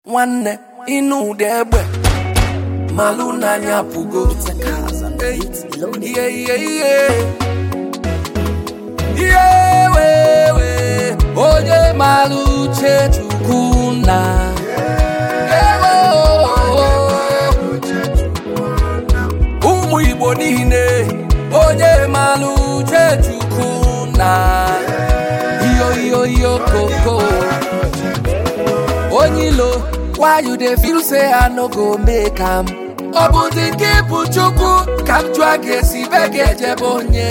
One inu debe maluna nyapugo. Yeah, we oye malu chetukuna. Umu Igbo niile oye malu chetukuna. Yo koko. Onyilo, why you dey feel say I no go make am? Obuzi kipu chuku, kam chwage si bege jebonye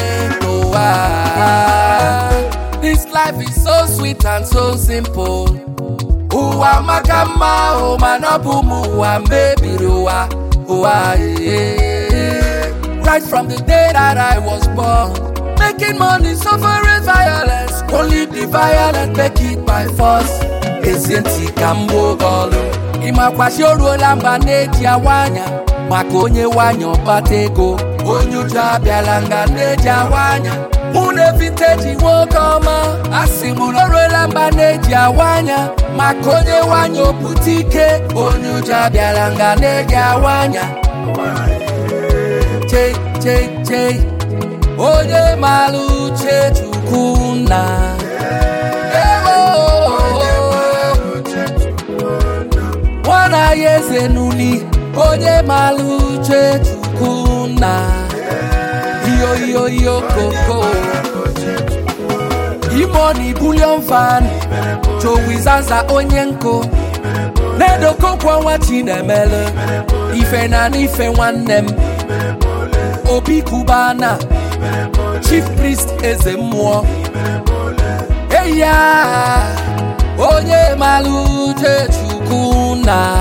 noa. This life is so sweet and so simple. Uwa makama, o manobumu wa mebiruwa. Right from the day that I was born, making money, suffering violence. Only the violent make it by force. Ezienti kambo golo Imakwashoro lamba neji awanya Makonye wanyo patego Onyuja bialanga neji awanya Mune vintage wokoma Asimuloro lamba neji awanya Makonye wanyo butike Onyuja bialanga neji awanya Che Oye malu che chukuna. Wana yeze nuni oye malu chetukuna. Yo koko. Imoni bullion fan Joey Zaza onyenko Nedo kokwa wachinemele Ife na nife wanem Obi Kubana Chief Priest Ezemwo Eya Onye malu chechukuna.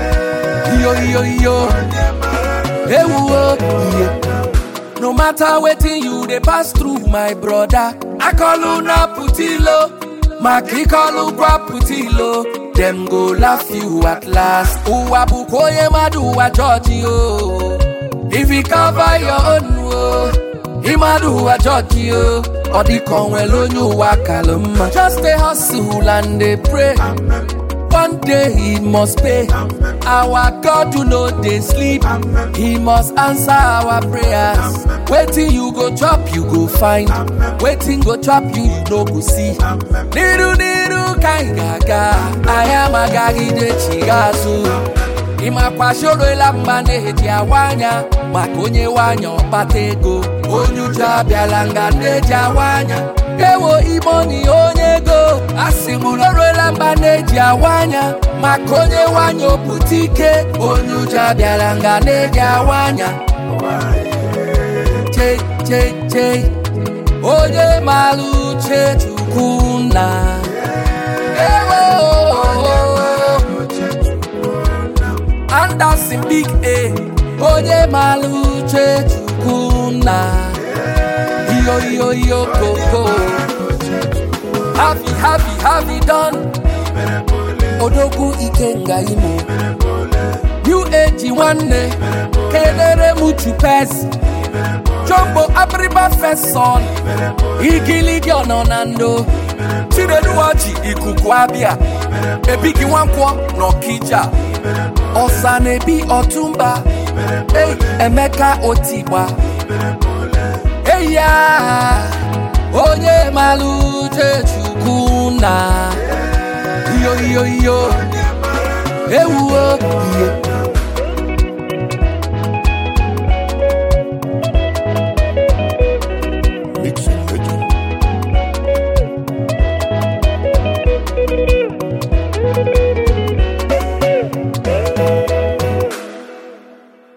Yo Ewo No matter wetin you dey pass through, my brother, I call you na putilo, Maki call you gwa putilo. Them go laugh you at last. Uwabu koye madu wa judge you. If you cover your own, Imadu wa judge you. Odi konwe lonyu wa kaluma. Just stay hustle and they pray. One day he must pay. Our God do not they sleep. He must answer our prayers. Waiting you go chop, you go find. Waiting go chop, you no go see. Niru kaigaga. I am a gagi de chigazu. Imakwashoro lambane heti awanya. Makonye wanya opatego. Onyuja bialanga neji awanya. Ewo imoni onyego. Asimuloro lambane ji awanya. Makonye wanyo butike. Onyuja bialanga neji awanya. Che Oye malu chetukuna. Anderson Big A. Oye malu chetukuna. Yo koko. Have you done? Odogu ikenga imo. New age one. Kenere muchu pes. Jumbo abriba first son. Igiligi ononando. Chinedu wachi ikukwabia. Ebigi wankwo no kija. Osanebi otumba. Hey, Emeka Otiba. Hey ya. Onye malu chechukuna. Yo. Ewo.